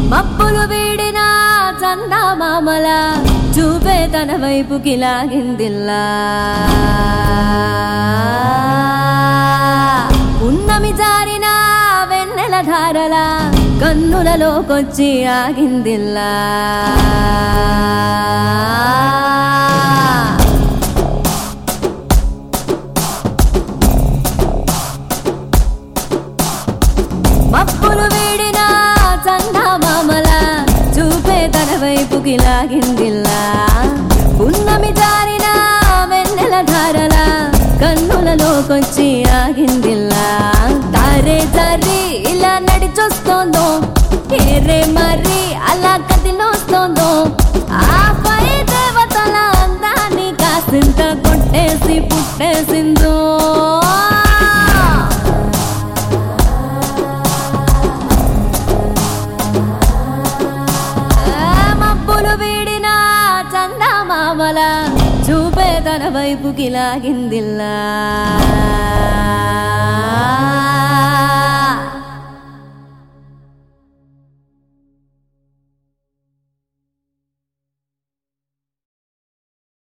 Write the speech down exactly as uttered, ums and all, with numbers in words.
మబ్బులు వీడిన చందమామల చూపే తన వైపుకి లాగిందిల్లా ఉన్నమి జారిన వెన్నెల ధారల కన్నులలోకొచ్చి ఆగిందిల్లా మబ్బులు వీడిన చందమామల చూపే తన వైపుకి లాగిందిల్లా ఉన్నమి జారిన వెన్నెల ధారల కన్నులలోకొచ్చి ఆగిందిల్లా తారే జారి ఇలా నడిచొస్తోందో ఏరే మరి అలా కదిలోస్తోందో ఆ పై దేవతల అందాన్ని కాసింత కొట్టేసి పుట్టేసిందో వీడిన చందమామల చూపే తన వైపుకి లాగిందిల్లా